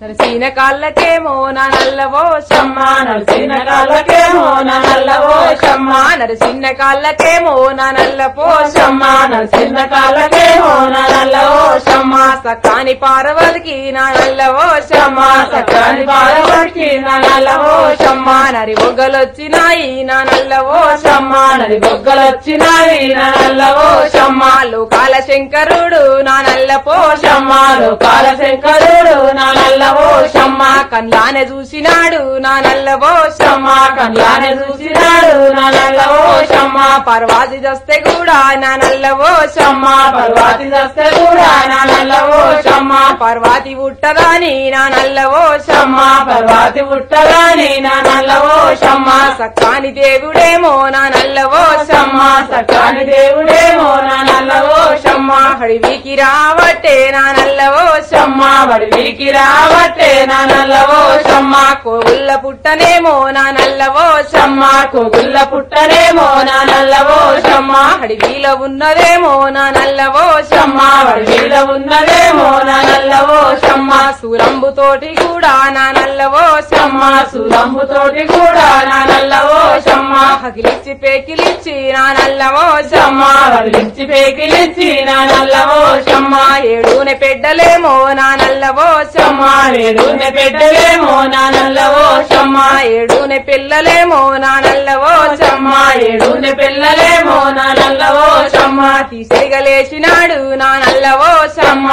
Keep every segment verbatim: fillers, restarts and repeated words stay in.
నరసీన కాళ్ళకేమో నా నల్లవో షమ్మ నరసిన కాళ్ళకేమో నా నల్లవో షమ్మ నరసిన్న కాళ్ళకేమో నా నల్లపో షమ్మ నరసిన కాళ్ళకేమో నా నల్లవో షమ్మ సకాని పార్వతికి నా నల్లవో షమ్మ సకాని పార్వతికి నా నల్లవో షమ్మ నరి బొగ్గలొచ్చినాయి నా నల్లవో షమ్మ నరి బొగ్గలొచ్చినాయి నా నల్లవో షమ్మ లోకాల శంకరుడు నా నల్లపో షమ్మ లోకాల శంకరుడు నా నల్లవో షమ్మ కన్లానే చూసినాడు నా నల్లవో షమ్మ కన్లానే చూసినాడు నా నల్లవో షమ్మ పర్వాతి దస్తే కూడా నా నల్లవో షమ్మ పర్వాతి దస్తే కూడా నా నల్లవో షమ్మ పర్వాతి ఉట్టదాని నా నల్లవో షమ్మ పర్వాతి ఉట్టగాని నా నల్లవో షమ్మ సక్కాని దేవుడేమో నా నల్లవో షమ్మ సకాని దేవుడేమో నా నల్లవో షమ్మ హడివికి రావట్టే నా నల్లవో షమ్మ వడివికి రావట్టే నా నల్లవో షమ్మ కోగుల్ల పుట్టనేమో నా నల్లవో షమ్మ కోగుల్ల పుట్టనేమో నా నల్లవో షమ్మ హడివిలో ఉన్నదేమో నా నల్లవో షమ్మ వడివిలో ఉన్నదేమో నా నల్లవో షమ్మ సూరంబు తోటి కూడా నా నల్లవో షమ్మ సులంబు తోటి కూడా నా నల్లవో షమ్మ హకిలిచ్చి పేకిలిచ్చి నా నల్లవో షమ్మ వడిలిచ్చి పేకిలిచ్చి నా నల్లవో షమ్మ ఏడునే పెడ్డలేమో నా నల్లవో షమ్మ ఏడునే పెట్టలేమో నా నల్లవో షమ్మ ఏడునే పిల్లలేమో నా నల్లవో షమ్మ ఏడునే పిల్లలేమో నా నల్లవో షమ్మ తీసేగలేసినాడు నా నల్లవో షమ్మ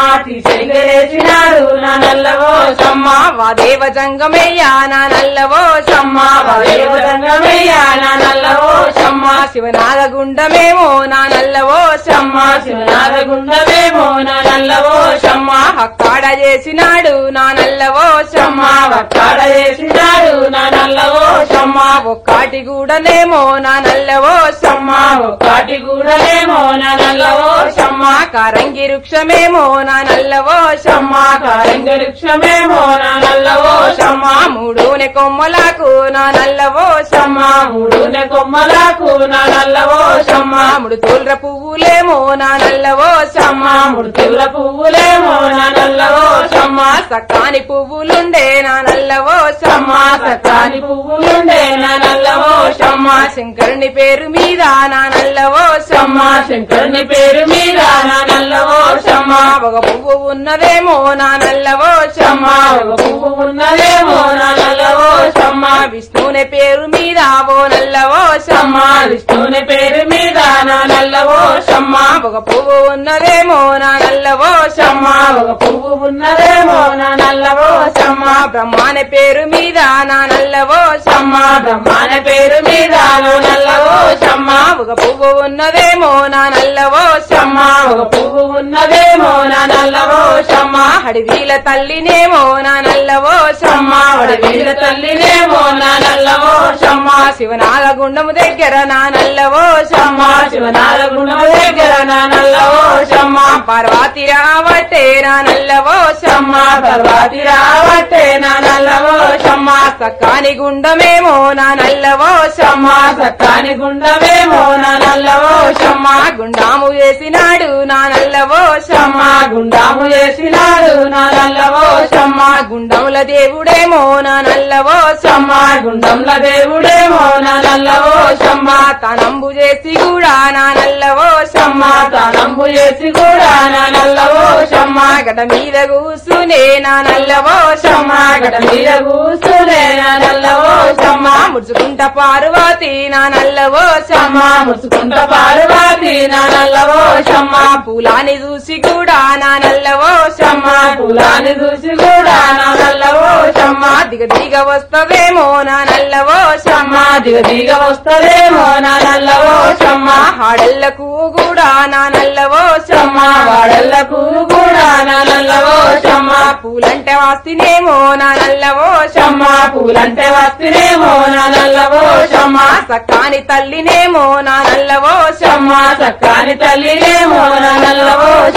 తీసేసినాడు నా నల్లవో షమ్మ వాదేవ జంగమయ్యా నా నల్లవో షమ్మ వదేవదంగమయ్యా నా నల్లవో షమ్మ శివనాగ గుండమేమో నా నల్లవో షమ్మ శివనాథ గుండమేమో నా నల్లవో షమ్మ హక్కాడ చేసినాడు నా నల్లవో షమ్మ వక్కాడ చేసినాడు నా నల్లవో షమ్మ ఒక్కాటి గూడనేమో నా నల్లవో షమ్మ ఒక్కాటి గూడనేమో నా నల్లవో షమ్మ కారంగి వృక్షమేమో నా నల్లవో షమ్మ కారంగ వృక్షమేమో నా నల్లవో షమ్మ మూడునే కొమ్మలకు నా నల్లవో షమ్మ మూడునే కొమ్మలకు నా నల్లవో షమ్మ ముడుతూల్ర పువ్వులేమో నా నల్లవో షమ్మ మృతుల పువ్వులేమో నా నల్లవో షమ్మ సకాని పువ్వులుండే నా నల్లవో షమ్మ సకాని పువ్వులుండే నా నల్లవో షమ్మ శంకరుని పేరు మీద నా నల్లవో షమ్మ శంకరుని పేరు మీద నా నల్లవో షమ్మ ఒక పువ్వు ఉన్నదేమో నా నల్లవో షమ్మ ఒక పువ్వు ఉన్నదేమో నా నల్లవో షమ్మ విష్ణుని పేరు మీద ఓ నల్లవో షమ్మ విష్ణుని పేరు మీద నా నల్లవో షమ్మ ఒక పువ్వు ఉన్నదేమో నా నల్లవో షమ్మ ఒక పువ్వు ఉన్నదేమో నా నల్లవో షమ్మ బ్రహ్మాని పేరు మీద నా నల్లవో షమ్మ బ్రహ్మాన పేరు మీద నా నల్లవో షమ్మ ఒక పువ్వు ఉన్నదేమో నా నల్లవో షమ్మ ఒక పువ్వు ఉన్నదేమో నా నల్లవో షమ్మ హడివీల తల్లినేమో నా నల్లవో షమ్మ వడవీల తల్లినేమో నా నల్లవో షమ్మ శివనాగ గుండము దగ్గర నా నల్లవో షమ్మ శివనాథ గుణం దగ్గర నా నల్లవో షమ్మ పార్వతి రావట్టే నా నల్లవో షమ్మ పర్వాతి రావట్టే నా నల్లవో షమ్మ సక్కాని గుండమేమో నా నల్లవో షమ్మ సక్కాని గుండమేమో నా నల్లవో షమ్మ గుండాము వేసినాడు నా నల్లవో షమ్మ గుండాము చేసినాడు నా నల్లవో షమ్మ గుండముల దేవుడేమో నా నల్లవో షమ్మ గుండంల దేవుడేమో నా నల్లవో షమ్మ తనంబు చేసి కూడా నా నల్లవో షమ్మ తనంబు చేసి కూడా నా నల్లవో షమ్మ గట మీద కూసునే నా నల్లవో షమ్మ గట మీద కూసునే నా నల్లవో షమ్మ ముడుచుకుంట పార్వతి నా నల్లవో షమ్మ ముసుకుంట పార్వతి నా నల్లవో షమ్మ పూలాని చూసి కూడా నా నల్లవో షమ్మ కులాన్ని చూసి కూడా నా నల్లవో షమ్మ దిగ దిగ వస్తదేమో నా నల్లవో షమ్మ దిగ దిగ వస్తదేమో నా నల్లవో షమ్మ హాడళ్లకు కూడా నా నల్లవో షమ్మ వాడళ్లకు కూడా నా నల్లవో షమ్మ పూలంటే వాస్తినేమో నా నల్లవో షమ్మ పూలంటే వస్తేనేమో నా నల్లవో షమ్మ సక్కాని తల్లినేమో నా నల్లవో షమ్మ సక్కాని తల్లినేమో నా నల్లవో షమ్మ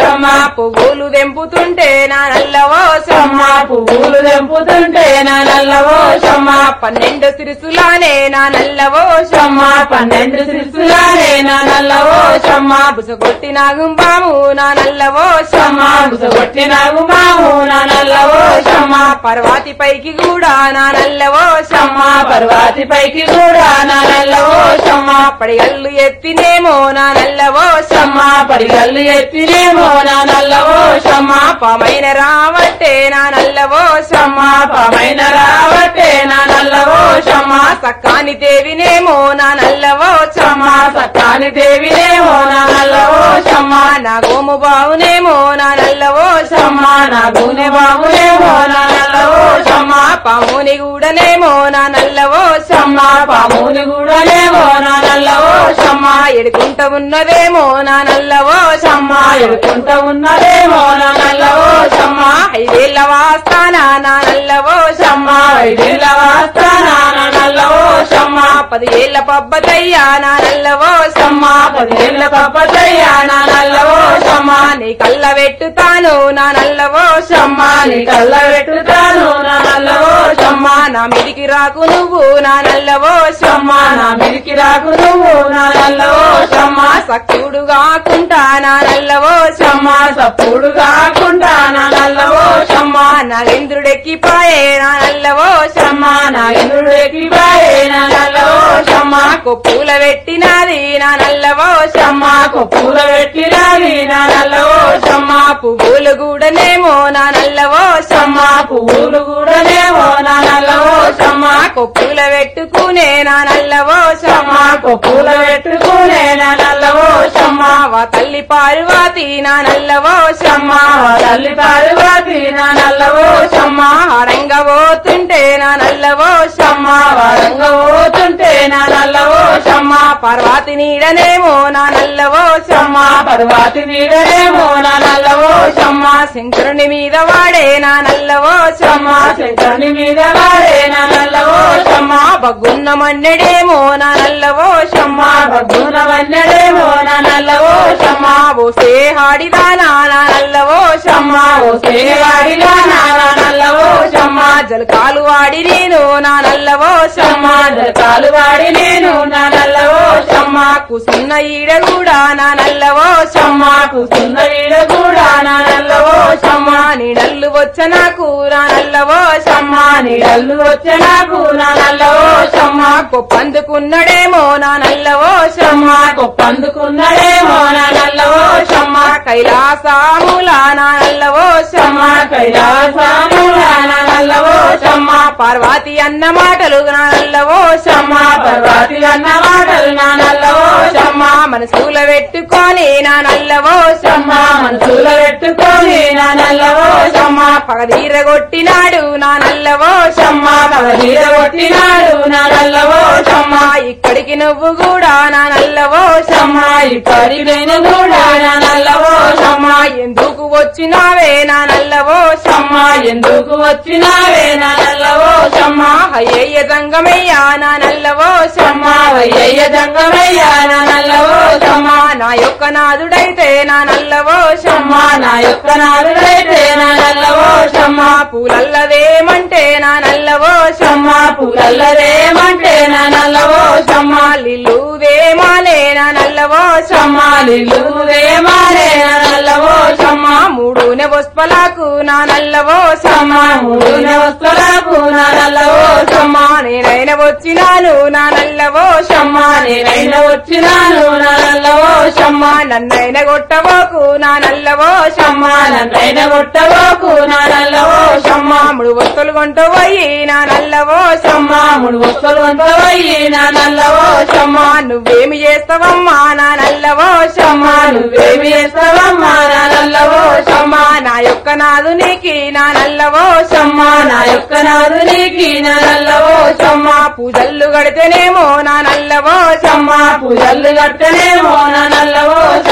పువ్వులు తెంపుతుంటే నా నల్లవో షమ్మ పువ్వులు తెంపుతుంటే నా నల్లవో షమ్మ పన్నెండు సిరుసులానే నా నల్లవో షమ్మ పన్నెండు సిరుసులానే నా నల్లవో షమ్మ బుసగొట్టి నాగుంబాము నా నల్లవో షమ్మ బుసగొట్టి నాగుంబాము నా నల్లవో షమ్మ పర్వాతి పైకి కూడా నా నల్లవో షమ్మ పర్వాతి పైకి కూడా నా నల్లవో షమ్మ పడిగల్లు ఎత్తినేమో నా నల్లవో షమ్మ పడిగల్లు ఎత్తినేమో నా నల్లవో షమ్మ పామైన రావట్టే నా నల్లవో షమ్మ పామైన రావట్టే నా నల్లవో షమ్మ సక్కాని దేవినేమో నా నల్లవో షమ్మ సక్కాని దేవినేమో నా నల్లవో షమ్మ నా గోము బావునేమో నా నల్లవో షమ్మ నా గూనె బాబునేమో నా నల్లవో షమ్మ పాముని గూడనేమో నా నల్లవో షమ్మ పాముని గూడనేమో నా నల్లవో షమ్మ ఎడుకుంట ఉన్నదేమో నా నల్లవో షమ్మ ఎడుకుంట ఉన్నదేమో నా నల్లవో షమ్మ ఐదేళ్ల వాస్తానా నా నల్లవో షమ్మ ఐదేళ్ల వాస్తానా నా నల్లవో షమ్మ పదిహేళ్ల పబ్బతయ్యా నా నల్లవో షమ్మ పదిహేళ్ల పబ్బతయ్యా నా నల్లవో షమ్మ నీ కళ్ళ పెట్టుతాను నా నల్లవో షమ్మ నీ కళ్ళ పెట్టుతాను నా నల్లవో షమ్మ నా మిడికి రాకు నువ్వు నా నల్లవో షమ్మ నా మిడికి రాకు నువ్వు నా నల్లవో షమ్మ సక్కుడు కాకుండా నా నల్లవో షమ్మ సప్పుడు కాకుండా నా నల్లవో షమ్మ నాగేంద్రుడెక్కిపాయే నా నల్లవో షమ్మ నాగేంద్రుడెక్కి బాయే నా నల్లవో షమ్మ కొప్పుల పెట్టినది నా నల్లవో షమ్మ కొప్పుల పెట్టినది నా నల్లవో షమ్మ పువ్వులు కూడానేమో నా నల్లవో షమ్మ పువ్వులు కూడానేమో నా నల్లవో షమ్మ కొప్పుల పెట్టుకునే నా నల్లవో షమ్మ కొప్పుల పెట్టుకునే నా నల్లవో షమ్మ వా తల్లి పార్వతి నా నల్లవో షమ్మ తల్లి పార్వతి నా నల్లవో షమ్మ హరంగ పోతుంటే నా నల్లవో షమ్మ వరంగ పోతుంటే నా నల్లవో షమ్మ పార్వతి నీడనేమో నా నల్లవో షమ్మ పర్వాతి నీడనేమో నా నల్లవో షమ్మ శంకరుని మీద వాడే నా నల్లవో షమ్మ శంకరుని మీద వాడే నా నల్లవో షమ్మ బగ్గున్న మన్నెడేమో నా నల్లవో షమ్మ బగ్గున వన్నెడేమో నా నల్లవో షమ్మ ఓసే హాడిదానా నా నల్లవో షమ్మ ఓసే వాడినా నా నల్లవో షమ్మ జలకాలు వాడి నేను నా నల్లవో షమ్మ జలకాలు వాడి నేను నా నల్లవో షమ్మ కుసున్న ఈడ కూడా నా నల్లవో షమ్మ కూసున్న ఈడ కూడా నా నల్లవో షమ్మ నీడల్లు వచ్చ నాకు నా నల్లవో షమ్మ నీడల్లు వచ్చే నాకు నా నల్లవో షమ్మ కొప్పందుకున్నడేమో నా నల్లవో షమ్మ కొప్పందుకున్నడేమో నా నల్లవో షమ్మ కైలాసాముల నా నల్లవో షమ్మ కైలాసముల నా నల్లవో షమ్మ పార్వతి అన్న మాటలు నా నల్లవో షమ్మ పర్వతి అన్న మాటలు నా నల్లవో షమ్మ మనసుల పెట్టుకొని నా నల్లవో షమ్మ మనసుల పెట్టుకొని నా నల్లవో షమ్మ పగదీర కొట్టినాడు నా నల్లవో షమ్మ పగదీర కొట్టినాడు నా నల్లవో షమ్మ ఇక్కడికి నువ్వు కూడా నా నల్లవో షమ్మ ఇప్పటికి నేను కూడా నా నల్లవో షమ్మ ఎందుకు వచ్చినావే నా నల్లవో షమ్మ ఎందుకు వచ్చినావే నా నల్లవో షమ్మ అయ్యయ్య దంగమయ్యా నా నల్లవో షమ్మ వయ్యయ్య దంగమయ్యా నా నల్లవో షమ్మ నా యొక్క నాదుడైతే నా నల్లవో షమ్మ నా యొక్క నాలుగైతే నా నల్లవో షమ్మ పూలల్లదేమంటే నా నల్లవో షమ్మ పూలల్లదేమంటే నా నల్లవో షమ్మ లిల్లుదేమాలే నా నల్లవో షమ్మ లిల్లుదేమాలే నా నల్లవో షమ్మ మూడు పుష్పలకు నా నల్లవో షమ్మ మూడు వస్తువులకు నా నల్లవో షమ్మ నేనైనా వచ్చినాను నా నల్లవో షమ్మ నేనైనా వచ్చినాను నా నల్లవో షమ్మ నన్నైన కొట్టబోకు నా నల్లవో షమ్మ నన్నైనా కొట్టబోకు నా నల్లవో షమ్మ మూడు వస్తువులు కొంటపోయి నా నల్లవో షమ్మ మూడు వస్తువులు కొంటపోయి నా నల్లవో షమ్మ నువ్వేమి చేస్తావమ్మా నా నల్లవో షమ్మ నువ్వేమి చేస్తావమ్మా నా నల్లవో షమ్మ నా యొక్క నాదునికి నా నల్లవో షమ్మ నా యొక్క నాదునికి నా నల్లవో షమ్మ పూజల్లు గడితేనేమో నా నల్లవో షమ్మ పూజల్లు కట్టనేమో నా నల్లవో షమ్మ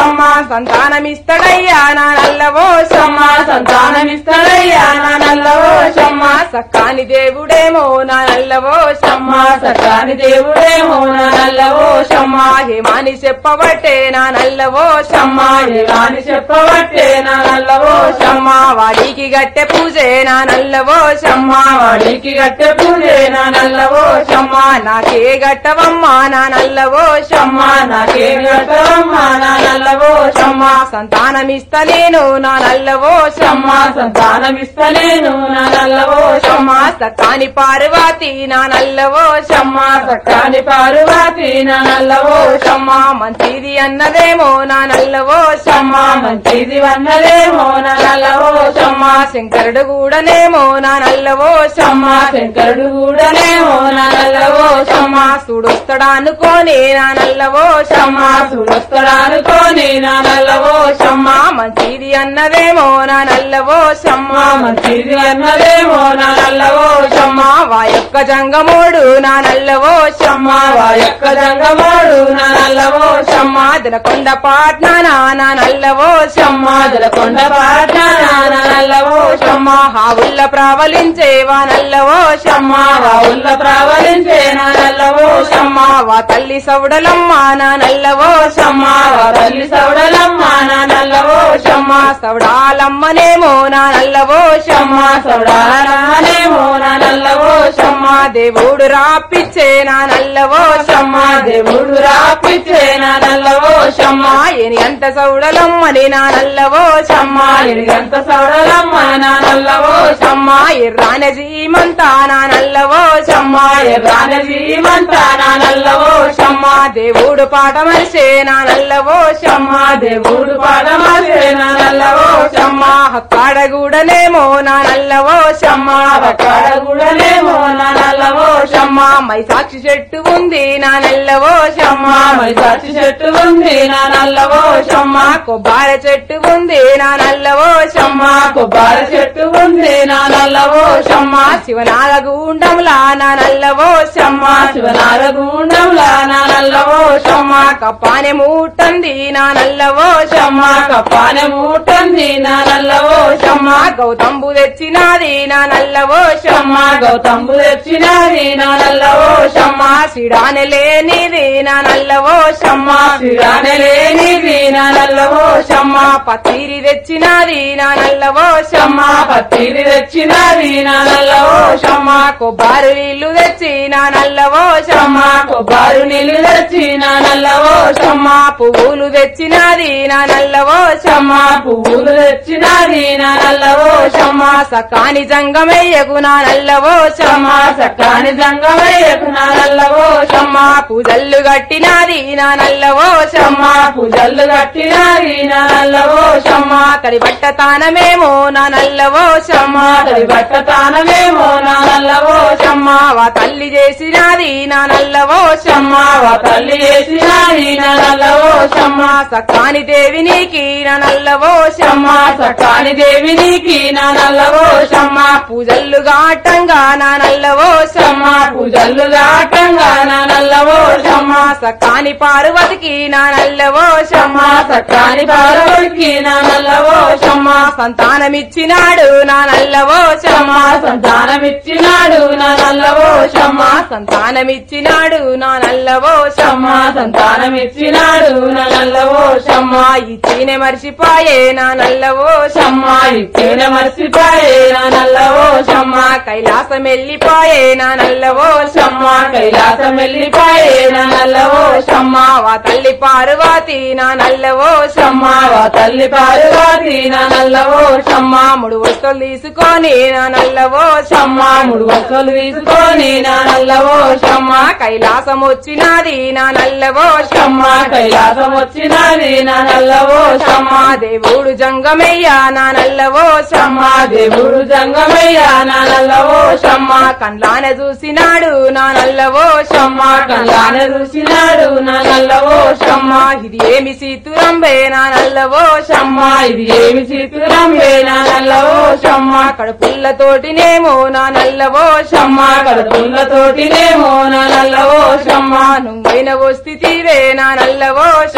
సంతానమిస్తడయ్యా నా నల్లవో షమ్మ సంతానమిస్తాడయ్యా నా నల్లవో షమ్మ సక్కాని దేవుడేమో నా నల్లవో షమ్మ సకాని దేవుడేమో నా నల్లవో షమ్మ హేమాని చెప్పబట్టే నా నల్లవో షమ్మ ఏలాని చెప్పబట్టే నా నల్లవో షమ్మ వాడికి గట్టె పూజే నా నల్లవో షమ్మ వాడికి గట్టె పూజే నా నల్లవో షమ్మ నాకే గట్టవమ్మా నా నల్లవో షమ్మ నాకే గట్టవమ్మ నా నల్లవో షమ్మ సంతానమిస్తలేను నా నల్లవో షమ్మ సంతానమిస్తలేను నా నల్లవో షమ్మ సక్కాని పార్వతి నా నల్లవో షమ్మ సకాని పార్వతి నా నల్లవో షమ్మ మంచిది అన్నదేమో నా నల్లవో షమ్మ మంచిది వన్నదేమో నా నల్లవో షమ్మ శంకరుడు కూడానేమో నా నల్లవో షమ్మ శంకరుడు కూడానేమో నా నల్లవో షమ్మ చూడొస్తాడా అనుకోని నా నల్లవో షమ్మ చూడొస్తాడనుకోని నా నల్లవో షమ్మ మంచిది అన్నదేమో నా నల్లవో షమ్మ మంచిది అన్నదేమో నా నల్లవో షమ్మ వా యొక్క జంగమోడు నా నల్లవో షమ్మ వా యొక్క జంగమోడు నా నల్లవో షమ్మ దలకొండ పాట్నా నా నల్లవో షమ్మ దలకొండ పాట్నా నా నల్లవో షమ్మ హావుల్ల ప్రావలించేవా నల్లవో షమ్మ వావుల్ల ప్రావలించే నా నల్లవో షమ్మ వా తల్లి సౌడలమ్మ నా నల్లవో షమ్మ వా తల్లి సౌడలమ్మ నా నల్లవో షమ్మ సౌడాలమ్మనేమో నా నల్లవో షమ్మ సౌడాలమ్మనేమో నా నల్లవో షమ్మ దేవుడు రాపిచ్చే నా నల్లవో షమ్మ దేవుడు రాపిచ్చే నా నల్లవో షమ్మ ఎని అంత సౌడలమ్మని నా నల్లవో షమ్మ ఎంత సౌడలమ్మ నా నల్లవో షమ్మ ఎర్రాన జీమంతా నా నల్లవో షమ్మ ఎర్రాన జీమంతా నా నల్లవో షమ్మ దేవుడు పాట మరిసే నా నల్లవో షమ్మ దేవుడు పాడమసే నా నల్లవో షమ్మ హక్కాడగూడనేమో నా నల్లవో షమ్మ కాడగూడనేమో నా నల్లవో షమ్మ మై సాక్షి చెట్టు ఉంది నా నల్లవో షమ్మ మైసాచి చెట్టు ఉంది నా నల్లవో షమ్మ కొబ్బరి చెట్టు ఉంది నా నల్లవో షమ్మ కొబ్బరి చెట్టు ఉంది నా నల్లవో షమ్మ శివనాగ గుండంలా నా నల్లవో షమ్మ శివనార గుండంలా నా నల్లవో షమ్మ కప్పానే మూటంది నా నల్లవో షమ్మ కప్పానే మూటంది నా నల్లవో షమ్మ గౌతంబు తెచ్చినాది నా నల్లవో షమ్మ గౌతంబు తెచ్చినది నా నల్లవో షమ్మ సిడానే లేనిది నా నల్లవో షమ్మ సిరానే లేనిది నా నల్లవో షమ్మ పత్తిరి తెచ్చినాది నా నల్లవో షమ్మ పత్తిరి తెచ్చినది నా నల్లవో షమ్మ కొబ్బరి నీళ్లు తెచ్చి నా నల్లవో షమ్మ కొబ్బరి నీళ్లు తెచ్చి నా నల్లవో షమ్మ పువ్వులు తెచ్చినాది నా నల్లవో షమ్మ పువ్వులు తెచ్చినది నా నల్లవో షమ్మ సకాని జంగమయ్యకు నా నల్లవో షమ్మ సకాని జంగమయ్యకు నా నల్లవో షమ్మ పూజల్లు గట్టినాది నా నల్లవో షమ్మ పూజల్లు కట్టినది నా నల్లవో షమ్మ తడి బట్ట తానమేమో నా నల్లవో షమ్మ తడి బట్ట తానమేమో నా నల్లవో షమ్మ వా తల్లి చేసినాది నా నల్లవో షమ్మ వా తల్లి చేసినది నా నల్లవో షమ్మ సకాని దేవి నీకి నా నల్లవో షమ్మ సకాని దేవి నీకి నా నల్లవో షమ్మ పూజల్లు గాటంగా నా నల్లవో షమ్మ పూజల్లు దాటంగా నా నల్లవో షమ్మ సకాని పార్వతికి నా నల్లవో షమ్మ సకాని పార్వతికి నా నల్లవో షమ్మ సంతానమిచ్చినాడు నా నల్లవో షమ్మ సంతానమిచ్చినాడు నా నల్లవో షమ్మ సంతానమిచ్చినాడు నా నల్లవో షమ్మ సంతానమిచ్చినాడు నా నల్లవో షమ్మ ఇచ్చినే మర్చిపోయే నా నల్లవో షమ్మ ఇచ్చిన మర్చిపోయే నా నల్లవో షమ్మ కైలాసం వెళ్ళిపోయే నా నల్లవో షమ్మ కైలాసం వెళ్ళిపోయే నా నల్లవో షమ్మ వా తల్లి పార్వతి నా నల్లవో షమ్మ వా తల్లి పార్వతి నా నల్లవో షమ్మ మూడు వస్తువులు తీసుకొని నా నల్లవో షమ్మ మూడు వస్తువులు తీసుకొని నా నల్లవో షమ్మ కైలాసం వచ్చినది నా నల్లవో షమ్మ కైలాసం వచ్చినది నా నల్లవో షమ్మ దేవుడు జంగమయ్య నా నల్లవో షమ్మ దేవుడు జంగమయ్య నా నల్లవో షమ్మ కండ్లాన చూసినాడు నా నల్లవో షమ్మ కళ్ళాన చూసినాడు నా నల్లవో షమ్మ ఇది ఏమి సీతురంబే నా నల్లవో షమ్మ ఇది ఏమి సీతురంబే నా నల్లవో షమ్మ కడుపుల్లతోటినేమో నా నల్లవో షమ్మ కడుపుల్లతోటినేమో నా నల్లవో షమ్మ నువ్వైన వస్థితివే నా నల్లవో షమ్మ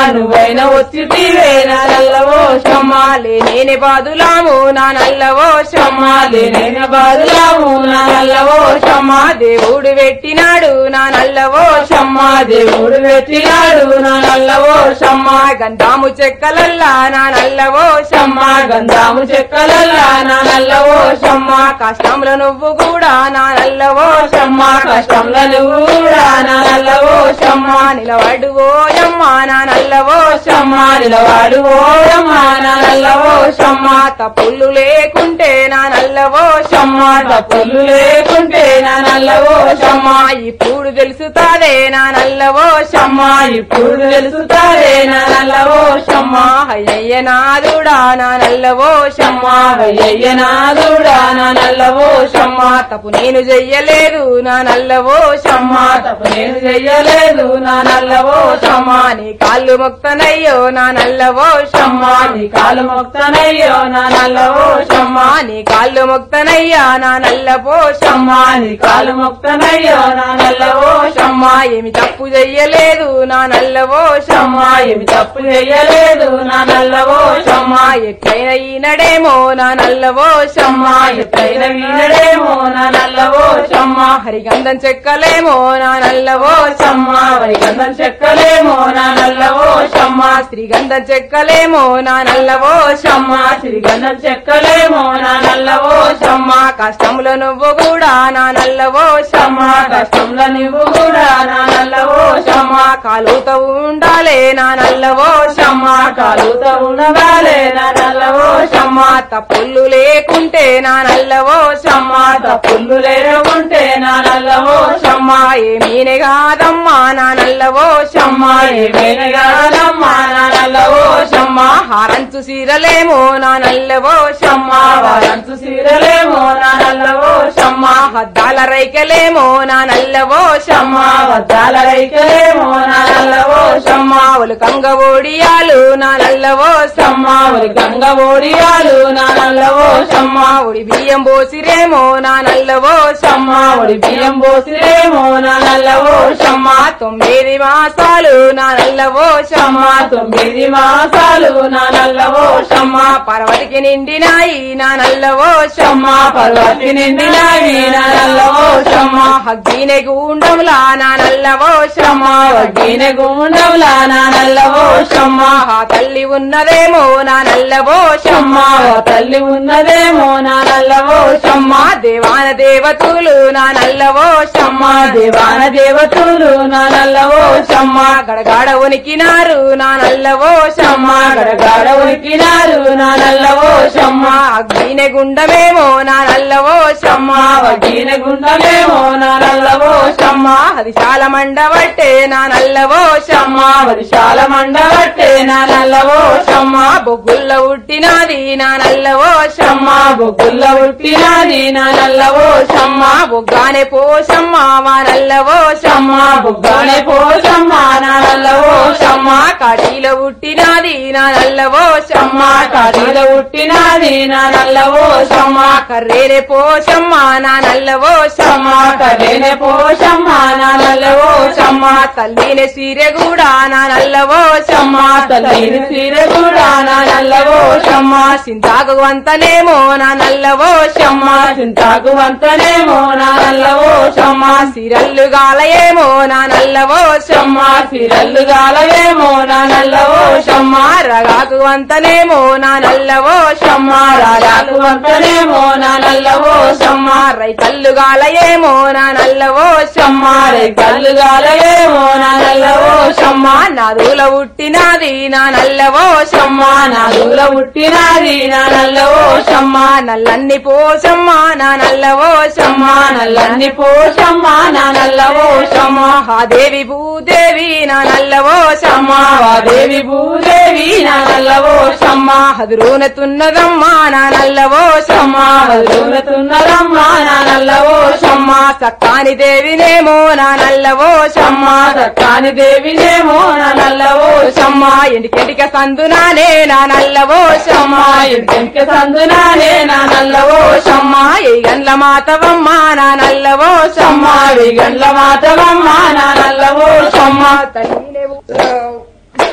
నువ్వైనా వచ్చి తీవే నా నల్లవో షమ్మ లేనే బాదులాము నా నల్లవో షమ్మ లేనే బాదులాము నా నల్లవో షమ్మ దేవుడు పెట్టినాడు నా నల్లవో షమ్మ దేవుడు పెట్టినాడు నా నల్లవో షమ్మ గంధాము చెక్కలల్లా నా నల్లవో షమ్మ గంధాము చెక్కలల్లా నా నల్లవో షమ్మ కష్టంలో నువ్వు కూడా నా నల్లవో షమ్మ కష్టంలో నువ్వు కూడా నా నల్లవో షమ్మ నిలబడు ఓయమ్మ నా నల్లవో షమ్మ నిలవాడు ఓయమ్మ నా నల్లవో షమ్మ తప్పులు లేకుంటే నా నల్లవో షమ్మ తప్పులు లేకుంటే నా నల్లవో షమ్మ ఇప్పుడు తెలుసుతాదే నా నల్లవో షమ్మ ఇప్పుడు తెలుసుతాదే నా నల్లవో షమ్మ అయ్యయ్య నాదుడా నా నల్లవో షమ్మ అయ్యయ్య నాదుడా నా నల్లవో షమ్మ తప్పు నేను చెయ్యలేదు నా నల్లవో షమ్మ తప్పు నేను చెయ్యలేదు నా నల్లవో షమ్మ నీ కాళ్ళు మొక్తనయ్యో నా నల్లవో షమ్మ నీ కాలు మొక్తనయ్యో నా నల్లవో షమ్మ నీ కాళ్ళు మొక్తనయ్యా నా నల్లవో షమ్మ నీ కాలు మొక్తనయ్యో నా నల్లవో షమ్మ ఏమి తప్పు చెయ్యలేదు నా నల్లవో షమ్మ ఏమి తప్పు చెయ్యలేదు నా నల్లవో షమ్మ ఎట్లయినా ఈనడేమో నా నల్లవో షమ్మ ఎట్లయిన వీడేమో నా నల్లవో షమ్మ హరిగంధం చెక్కలేమో నా నల్లవో షమ్మ వైగంధం చెక్కలేమో నా నల్లవో షమ్మ శ్రీగంధం చెక్కలేమో నా నల్లవో షమ్మ శ్రీగంధం చెక్కలేమో నా నల్లవో షమ్మ కష్టంలో నువ్వు కూడా నా నల్లవో షమ్మ కష్టంలో నువ్వు కూడా నా నల్లవో షమ్మ కాలుతో ఉండాలే నా నల్లవో షమ్మ కాలుతో ఉండగాలే నా నల్లవో షమ్మ తప్పులు లేకుంటే నా నల్లవో షమ్మ తప్పులు లేకుంటే నా నల్లవో షమ్మ ఏమీనే కాదమ్మా నా నల్లవో షమ్మ ఏమైనా కాదమ్మా నా నల్లవో షమ్మ హారంచు సీరలేమో నా నల్లవో షమ్మ వారంతు సీరలేమో నా నల్లవో షమ్మ హద్దాల రైకలేమో నా నల్లవో షమ్మ వద్దాల రైకలేమో నా నల్లవో షమ్మ కంగ ఓడియాలు నా నల్లవో షమ్మ ఒరి గంగ ఓడియాలు నా నల్లవో షమ్మ ఒడి బియ్యం పోసిరేమో నా నల్లవో షమ్మ ఒడి బియ్యం పోసిరేమో నా నల్లవో షమ్మ తొమ్మిది మాసాలు నా నల్లవో షమ్మ తొమ్మిది మాసాలు నా నల్లవో షమ్మ పర్వతికి నిండినాయి నా నల్లవో షమ్మ పర్వతి నిండినాయి నా నల్లవో షమ్మ హగ్గీనే గుండంలా నా నల్లవో షమ్మ వడ్డీనే గుండంలా నా నల్లవో షమ్మ ఆ తల్లి ఉన్నదేమో నా నల్లవో షమ్మ ఓ తల్లి ఉన్నదేమో నా నల్లవో షమ్మ దేవాన దేవతలు నా నల్లవో షమ్మ దేవాన దేవతలు నా నల్లవో షమ్మ గడగాడ ఉనికినారు నా నల్లవో షమ్మ గడగాడ ఉరికినారు నా నల్లవో షమ్మ అగ్గినే గుండమేమో నా నల్లవో షమ్మ వడ్డీనే గుండమేమో నా నల్లవో షమ్మ అది చాలా మండబట్టే నా నల్లవో షమ్మ వరిశాల మండబట్టే నా నల్లవో షమ్మ బొగ్గుల్లో ఉట్టినాది నా నల్లవో షమ్మ బొగ్గుల్ల ఉట్టినాది నా నల్లవో షమ్మ బొగ్గానే పోషమ్మ మా నల్లవో షమ్మ బొగ్గానే పోషమ్మ నా నల్లవో షమ్మ కాటిలో ఉట్టినాది నా నల్లవో షమ్మ కాటిలో ఉట్టినాది నా నల్లవో షమ్మ కర్రేరే పోషమ్మ నా నల్లవో షమ్మ కరేనే పోషమ్మ నా నల్లవో షమ్మ తల్లినే సీరె కూడా నా నల్లవో షమ్మ తల్లిని సీరె కూడా నా నల్లవో షమ్మ సింతాకు వంతనేమో నా నల్లవో షమ్మ చింతాకు వంతనేమో నా నల్లవో షమ్మ సిరల్లు గాలయేమో నా నల్లవో షమ్మ సిరల్లు గాలవేమో నా నల్లవో షమ్మ రగాకు వంతనేమో నా నల్లవో షమ్మ రాగాకు వంతనేమో నా నల్లవో షమ్మ రైకల్లు గాలయేమో నా నల్లవో షమ్మ రైకల్లు గాలవేమో నా నల్లవో షమ్మ నాదుల ఉట్టినాది నా నల్లవో షమ్మ నాదుల ఉట్టినాది నా నల్లవో షమ్మ నల్లన్ని పోషమ్మ నా నల్లవో షమ్మ నల్లన్ని పోషమ్మ నా నల్లవో షమ్మ ఆ దేవి భూదేవి నా నల్లవో షమ్మ వాదేవి భూదేవి నా నల్లవో షమ్మ హదురునతున్నదమ్మా నా నల్లవో షమ్మ వదులుతున్నదమ్మ నా నల్లవో షమ్మ సక్కాని దేవినేమో నా నల్లవో షమ్మ సక్కాని దేవినేమో నా నల్లవో షమ్మ ఎండికెండిక సందునానే నా నల్లవో షమ్మ ఇంటిక సందునానే నా నల్లవో షమ్మ ఏ గండ్ల మాతవమ్మ నా నల్లవో షమ్మ విగండ్ల మాతవమ్మ నా నల్లవో షమ్మ తల్లినే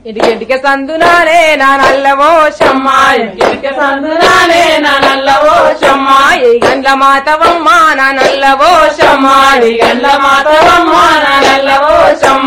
ఇటుకెటిక సందునానే నా నల్లవో షమ్మ ఇటుక సందునానే నా నల్లవో షమ్మ ఏ గండ్ల మాతవమ్మ నా నల్లవో షమ్మ గండ్ల మాతవమ్మ నా నల్లవో షమ్మ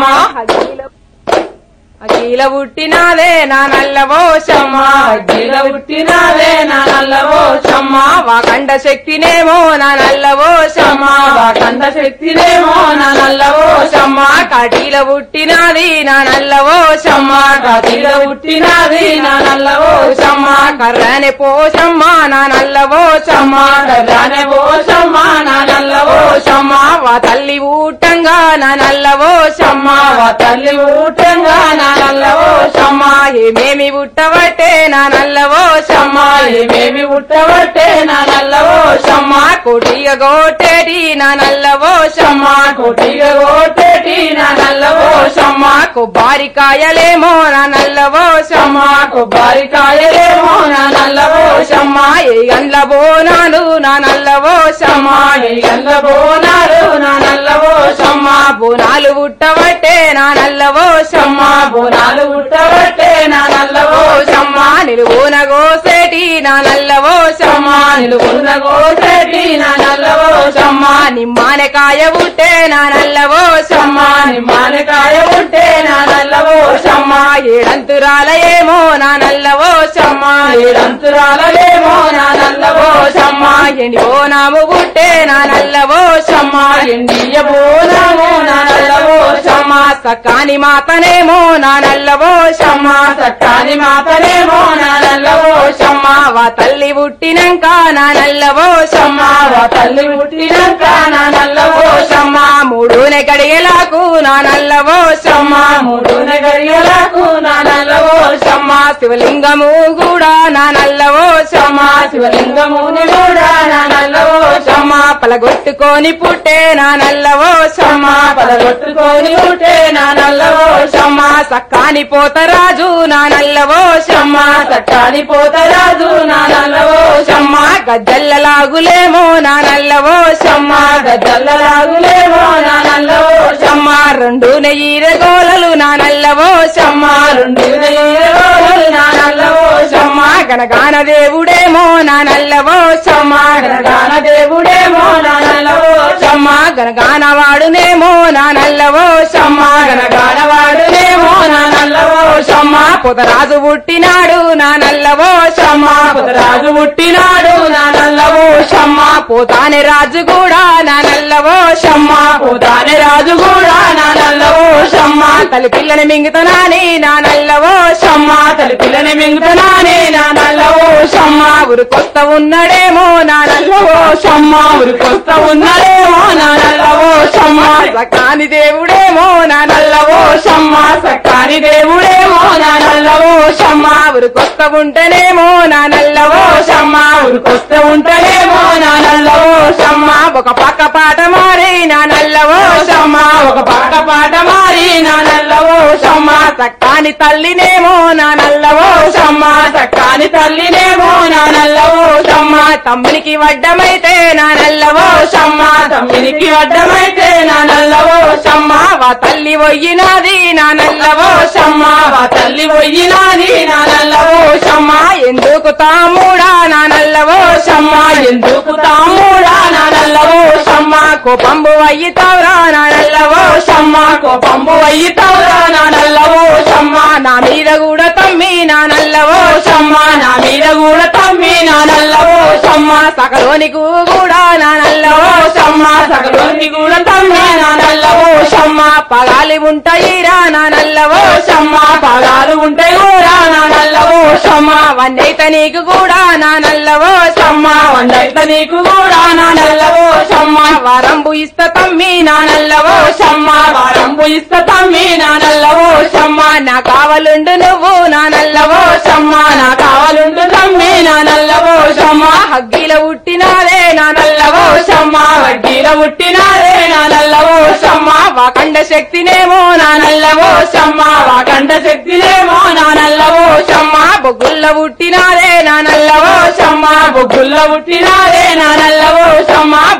అఖిల పుట్టినాదే నా నల్లవో షమ్మ అఖిల పుట్టినాదే నా నల్లవో షమ్మ వాకండ శక్తినేమో నా నల్లవో షమ్మ వాకండ శక్తినేమో నా నల్లవో షమ్మ కటీల పుట్టినాది నా నల్లవో షమ్మ కటీల పుట్టినాది నా నల్లవో షమ్మ కర్రనే పోషమ్మ నా నల్లవో షమ్మ కర్రనే పోషమ్మ నా నల్లవో షమ్మ వా తల్లి ఊటంగా నా నల్లవో షమ్మ వా తల్లి ఊటంగా నా నల్లవో షమ్మ ఏమేమి పుట్టబట్టే నా నల్లవో షమ్మ ఏమేమి పుట్టబట్టే నా నల్లవో షమ్మ కోటిగా గోటేటి నా నల్లవో షమ్మ కోటిగా గోటేటి నా నల్లవో షమ్మ కొబ్బరికాయలేమో నా నల్లవో షమ్మ కొబ్బరికాయలేమో నా నల్లవో షమ్మ ఏ గండ్ల బోనాలు నా నల్లవో షమ్మ ఏ గండ్ల బోనాలు నా నల్లవో షమ్మ బోనాలు పుట్టబట్టే నా నల్లవో షమ్మ బోనాలు పుట్టబట్టే నా నల్లవో షమ్మ నిలువున గోసేటి నా నల్లవో షమ్మ నిలువున గోసేటి నా నల్లవో షమ్మ నిమ్మానకాయ పుట్టే నా నల్లవో షమ్మ నిమ్మానకాయ పుట్టే నా నల్లవో షమ్మ ఏడంతురాలయేమో నా నల్లవో షమ్మ ఏడంతురాలయేమో నా నల్లవో షమ్మ ఎండి బోనాము పుట్టే నా నల్లవో షమ్మ ఎండియ బోనాము నా నల్లవో షమ్మ సకాని మాతనేమో నా నల్లవో షమ్మ సక్కాని మాతనేమో నా నల్లవో షమ్మ వా తల్లి పుట్టినంక నా నల్లవో షమ్మ వా తల్లి పుట్టినంక నా నల్లవో షమ్మ మూడునే గడియలకు నా నల్లవో షమ్మ మూడునే గడియలకు నా నల్లవో షమ్మ శివలింగము కూడా నా నల్లవో షమ్మ శివలింగముని కూడా నా నల్లవో షమ్మ పలగొట్టుకొని పుట్టే నా నల్లవో షమ్మ పలగొట్టుకొని పుట్టే నా నల్లవో షమ్మ సక్కాని పోతరాజు నా నల్లవో షమ్మ సక్కాని పోతరాజు నా నల్లవో షమ్మ గజ్జల్లలాగులేమో నా నల్లవో షమ్మ గజ్జల్లలాగులేమో నా నల్లవో షమ్మ రెండు నెయ్యిర గోలలు నా నల్లవో షమ్మ రెండు నెయ్యిరగోలలు నా నల్లవో షమ్మ గణగాన దేవుడేమో నా నల్లవో షమ్మ గణగాన దేవుడేమో నా నల్లవో షమ్మ గణగాన వాడునేమో నా నల్లవో షమ్మ గణగాన వాడునేమో నా నల్లవో షమ్మ పొదరాజు పుట్టినాడు నా నల్లవో షమ్మ రాజు పుట్టినాడు నా నల్లవో షమ్మ పోతానే రాజు కూడా నా నల్లవో షమ్మ పోతానే రాజు కూడా నా నల్లవో షమ్మ తల్లి పిల్లని మింగుతనాని నా నల్లవో షమ్మ తల్లి పిల్లని మింగుతనానే నా నల్లవో షమ్మ ఉరికొస్త ఉన్నడేమో నా నల్లవో షమ్మ ఉరికొస్త ఉన్నదేమో నా నల్లవో షమ్మ సకాని దేవుడేమో నా నల్లవో షమ్మ సక్కాని దేవుడేమో నా నల్లవో షమ్మ ఉరికొస్త ఉంటేనేమో నా నల్లవో షమ్మ ఉరికొస్తే ఉంటేనేమో నా నల్లవో షమ్మ ఒక పక్క పాట మారి నా నల్లవో షమ్మ ఒక పక్క పాట మారి నా నల్లవో షమ్మ సక్కాని తల్లినేమో నా నల్లవో షమ్మ సక్కాని తల్లినేమో నా నల్లవో షమ్మ తమ్మునికి వడ్డమైతే నా నల్లవో షమ్మ తమ్మినికి అడ్డమైతే నా నల్లవో షమ్మ వా తల్లి వయ్యినాది నా నల్లవో షమ్మ వా తల్లి పోయినాది నా నల్లవో షమ్మ ఎందుకు తాముడా నా నల్లవో షమ్మ ఎందుకు తాముడా నా నల్లవో షమ్మ కోపంబు అయ్యితావురా నా నల్లవో షమ్మ కోపంబు అయ్యితావురా నా నల్లవో షమ్మ నా మీద కూడా తమ్మి నా నల్లవో షమ్మ నా మీద కూడా తమ్మి నా నల్లవో షమ్మ సకలోనికు కూడా నా నల్లవో షమ్మ సగలోని కూడా తమ్మి నా నల్లవో షమ్మ పగాలి ఉంటాయిరా నా నల్లవో షమ్మ పగాలు ఉంటే కూడా నా నల్లవో షమ్మ వన్నైత నీకు కూడా నా నల్లవో షమ్మ వండైత నీకు కూడా నా నల్లవో షమ్మ వరంబు ఇస్త తమ్మి నా నల్లవో షమ్మ వారంబు ఇస్త తమ్మి నా నల్లవో షమ్మ నా కావలుండు నువ్వు నా నల్లవో షమ్మ నా కావాలుండు తమ్మి నా నల్లవో షమ్మ హగ్గిల పుట్టినాదే నా నల్లవో షమ్మ వడ్డీల పుట్టినారే నా నల్లవో షమ్మ వాకండ శక్తినేమో నా నల్లవో షమ్మ వాకండ శక్తినేమో నా నల్లవో షమ్మ బొగ్గుల్ల పుట్టినాదే నా నల్లవో షమ్మ బొగ్గుల్ల పుట్టినారే నా నల్లవో షమ్మ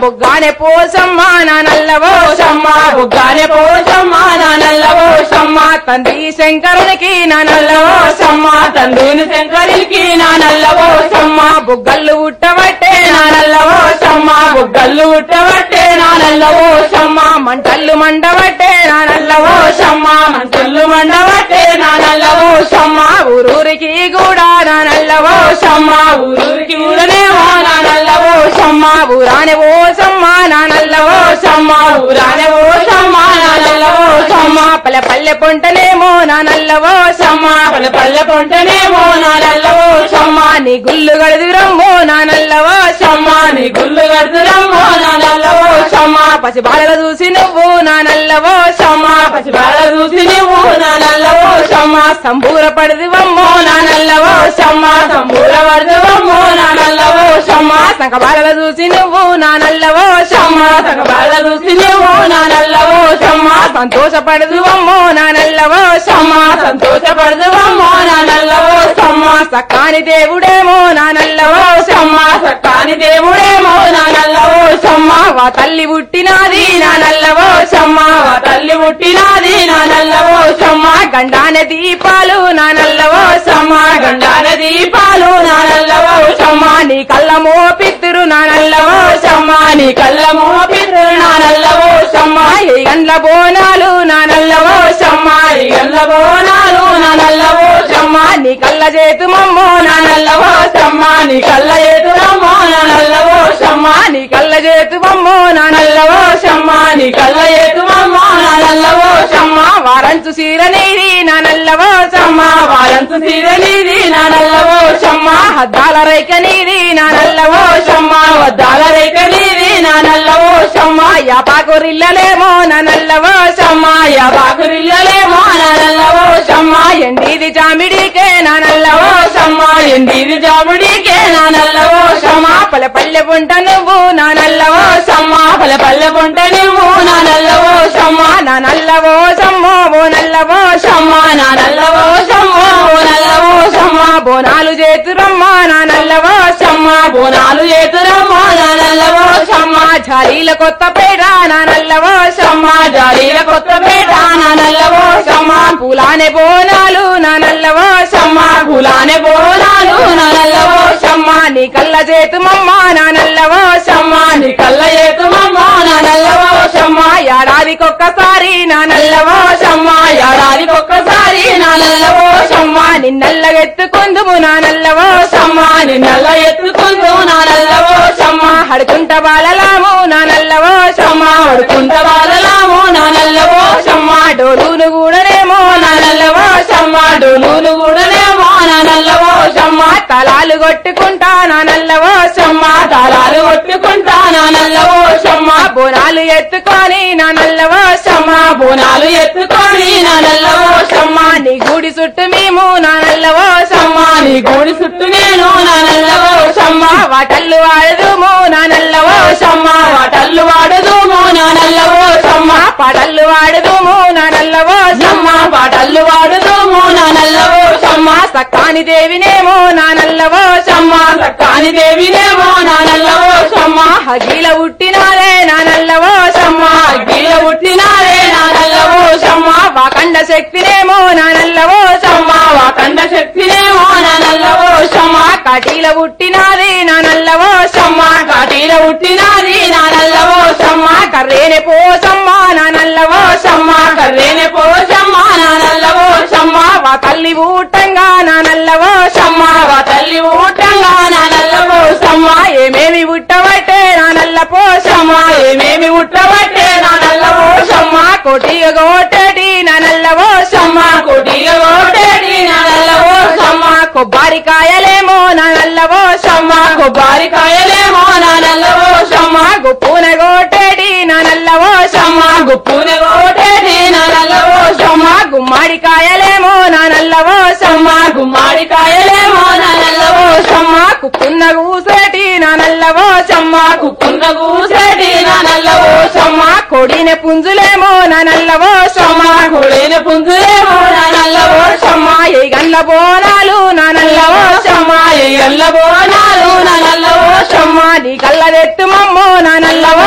బుగ్గానే పోసమ్మ నా నల్లవో పోషమ్మ బుగ్గానే పోషమ్మ నా నల్లవో షమ్మ తండ్రి శంకరునికి నా నల్లవో పోషమ్మ తండ్రిని శంకరికి నా నల్లవో షమ్మ బుగ్గళ్ళు ఉట్టబట్టే నా నల్లవో షమ్మ బుగ్గళ్ళు ఉట్టబట్టే నా నల్లవో షమ్మ మంటల్లు మండబట్టే నా నల్లవో పోషమ్మ మంటలు మండబట్టే నా నల్లవో షమ్మ ఊరూరికి కూడా నా నల్లవో పోషమ్మ ఊరికి ఊరనేమో నా నల్లవో షమ్మ ఊరానే ఓసమ్మ నా నల్లవో పోషమ్మ ఊరానే పోషమ్మ నా నల్లవో షమ్మ పల్లె పల్లె పొంటనేమో నా నల్లవో షమ్మ పల్లె పల్లె పొంటనేమో నా నల్లవో షమ్మ నీ గుళ్ళు గడుదురమ్మో నా నల్లవో షమ్మ నీ గుళ్ళు కడుతురమ్మో నా నల్లవో షమ్మ పసి బాలలు చూసి నువ్వు నా నల్లవో షమ్మ పసి బాల చూసి నువ్వు నా నల్లవో షమ్మ సంబూర పడదివమ్మో నా నల్లవో షమ్మ సంబూర వర్ధవమ్మో నా నల్లవో షమ్మ సంక బాలలు చూసి నువ్వు నా నల్లవో షమ్మ సగ బాల చూసి నువ్వు నా నల్లవో షమ్మ సంతోషపడదువమ్మో నా నల్లవో షమ్మ సంతోషపడదువమ్మో నా నల్లవో షమ్మ సక్కాని దేవుడేమో నా నల్లవో షమ్మ సక్కాని దేవుడేమో నా నల్లవో షమ్మ వా తల్లి పుట్టినాది నా నల్లవో షమ్మ వా తల్లి పుట్టినాది నా నల్లవో షమ్మ గండాన దీపాలు నా నల్లవో షమ్మ గండాల దీపాలు నా నల్లవో షమ్మ నీ కళ్ళ మోపిత్తురు నా నల్లవో షమ్మ నీ కళ్ళ మోపిరు నా నల్లవో షమ్మ ఈ గండ్ల బోనాలు నా నల్లవో షమ్మ ఈ గల్ల బోనాలు నా నల్లవో షమ్మ నీ కళ్ళ చేతుమమ్మో నా నా నల్లవో షమ్మ నీ కళ్ళ ఎదురమ్మో నా నల్లవో షమ్మ నీ కళ్ళ చేతుమమ్మో నా నల్లవో షమ్మ నీ కళ్ళ ఎదురమ్మో నా నల్లవో షమ్మ వారంచు సీర నీది నా నల్లవో షమ్మ వారంతు సీర నీది నా నల్లవో షమ్మ హద్దాల రైక నీది నా నల్లవో షమ్మ వద్దాల రేఖ నీది నా నల్లవో షమ్మ యాపాకురిల్లలేమో నా నల్లవో షమ్మ యాబాకురిల్లలేమో నా నల్లవో షమ్మ ఎండిది జామిడికే నా నల్లవో షమ్మ ఎండిది జాముడికే నా నల్లవో షమ్మ పల్లె పల్లె పుంట నువ్వు నా నల్లవో షమ్మ పల్లె పల్లె పొంట నువ్వు నా నల్లవో షమ్మ నా నల్లవో సమ్మో ఓ నల్లవో షమ్మ నా నల్లవో షమ్మ ఓ నల్లవో షమ్మ బోనాలు చేతురమ్మ నా నల్లవో షమ్మ బోనాలు చేతురమ్మో నా నల్లవో షమ్మ జాలీల కొత్త పేట నా నల్లవో షమ్మ జాలీల కొత్తపేట నా నల్లవో షమ్మ పూలానే బోనాలు నా నల్లవో షమ్మ గులానే బోనాలు నా నల్లవో షమ్మ నీ కళ్ళ చేతుమమ్మ నా నల్లవో షమ్మ నీ కళ్ళ ఏతుమమ్మో నా నల్లవో షమ్మ ఏడాదికొక్కసారి నా నల్లవో షమ్మ ఏడాదికి ఒక్కసారి నా నల్లవో షమ్మ నిన్నల్లగెత్తుకుందుము నా నల్లవో షమ్మ నిన్నల్ల ఎత్తుకుంటూ నా నల్లవో షమ్మ హడుకుంట బాలలాము నా నల్లవో షమ్మ వడుకుంట బాలలాము నా నల్లవో షమ్మ డోలును కూడానేమో నా నల్లవో షమ్మ డోలును కూడానేమో నా నల్లవో షమ్మ తలాలు కొట్టుకుంటా నా నల్లవో షమ్మ తాళాలు కొట్టుకుంటా నా నల్లవో షమ్మ బోనాలు ఎత్తుకొని నా నల్లవో షమ్మ బోనాలు ఎత్తుకొని నా నల్లవో షమ్మ నీ గుడి చుట్టూ మేము నా నల్లవో షమ్మ నీ గోడి చుట్టూ నేను నా నల్లవో షమ్మ వాటల్లు వాడదుము నా నల్లవో షమ్మ వాటల్లు వాడదుము నా నల్లవో షమ్మ పాటల్లు వాడదుము నా నల్లవో షమ్మ పాటల్లు వాడదుము నా నల్లవో షమ్మ సక్కాని దేవినేమో నా నల్లవో షమ్మ సక్కాని దేవినేమో నా నల్లవో షమ్మ హగీల ఉట్టినారే నా నల్లవో షమ్మ అగ్గిల పుట్టినారే నా నల్లవో షమ్మ వాకండ శక్తినేమో నా నల్లవో షమ్మ వాకండ శక్తినేమో నా నల్లవో షమ్మ కటీల ఉట్టినాది నా నల్లవో షమ్మ కాటీల పుట్టినాది నా నల్లవో షమ్మ కర్రేనే పోసమ్మ నా నల్లవో షమ్మ కర్రేనే పోషమ్మ నా నల్లవో షమ్మ వా తల్లి ఊటంగా నా నల్లవో షమ్మ వా తల్లి ఊటంగా నా నల్లవో షమ్మ ఏమేమి ఉట్టబట్టే నా నల్ల పోషమ్మ షమ్మ ఏమేమి ఉట్టబట్టే నా నల్లవో షమ్మ కోటిగా గోటటి నా నల్లవో షమ్మ కోటిగా ఓటేడి నా నల్లవో షమ్మ కొబ్బరికాయలేమో నా నల్లవో షమ్మ కొబ్బరికాయలేమో నా నల్లవో షమ్మ గుప్పున గోటటి నా నల్లవో షమ్మ గుప్పుని ఓటేడి నా నల్లవో షమ్మ గుమ్మడికాయలేమో నా నల్లవో షమ్మ గుమ్మడికాయలేమో నా నల్లవో షమ్మ కుక్కున్న కూసేటి నా నల్లవో షమ్మ కుక్కున్న కూసేటి నా నల్లవో షమ్మ కొడిన పుంజులేమో నా నల్లవో షమ్మ కొడిన పుంజులేమో నా నల్లవో షమ్మ ఏ గల్ల బోనాలు నా నల్లవో షమ్మ ఎల్ల బోనాలు నా నల్లవో షమ్మ నీ కళ్ళదెత్తు మమ్మో నా నల్లవో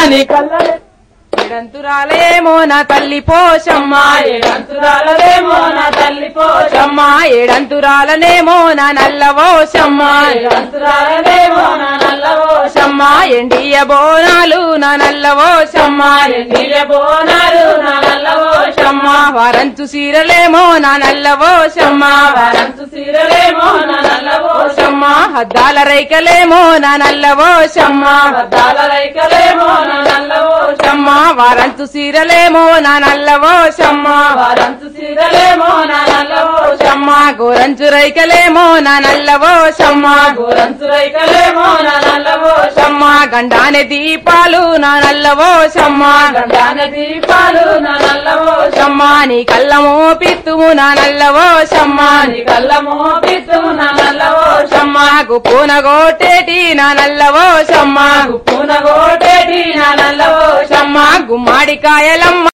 నీ కళ్ళ ఏడంతురాలేమో నా తల్లి పోషమ్మ ఏడంతురాలదేమో నా తల్లి పోషమ్మ ఏడంతురాలనేమో నా నల్లవోషమ్మ ఏడంతురాలదేమో నా నల్ల పోషమ్మ ఎండియ బోనాలు నా నల్లవోషమ్మ ఎండియ బోనాలు నా నల్ల పోషమ్మ వారంచు సీరలేమో నా నల్లవోషమ్మ వారంతు సీరలేమో నా నల్ల పోషమ్మ హద్దాల రైకలేమో నా నల్లవోషమ్మ వద్దాల రైకలేమో నా నల్ల పోషమ్మ వారంతు సీరలేమో నా నల్లవోషమ్మ వారంతు సీరలేమో నా నల్ల పోషమ్మ గోరంచు రైకలేమో నా నల్లవోషమ్మ గోరంతు రైకలేమో నా నల్ల పోషమ్మ గండానే దీపాలు నా నల్లవోషమ్మ గండాన దీపాలు నా నల్ల పోషమ్మ నీ కళ్ళమో పిత్తుము నా నల్లవోషమ్మ నీ కళ్ళ మోపిత్తు నా నల్ల పోషమ్మ గుప్పున గోటేటి నా నల్లవోషమ్మ పూనగోటేటి నా నల్ల పోషమ్మ గుమ్మడికాయలమ్మ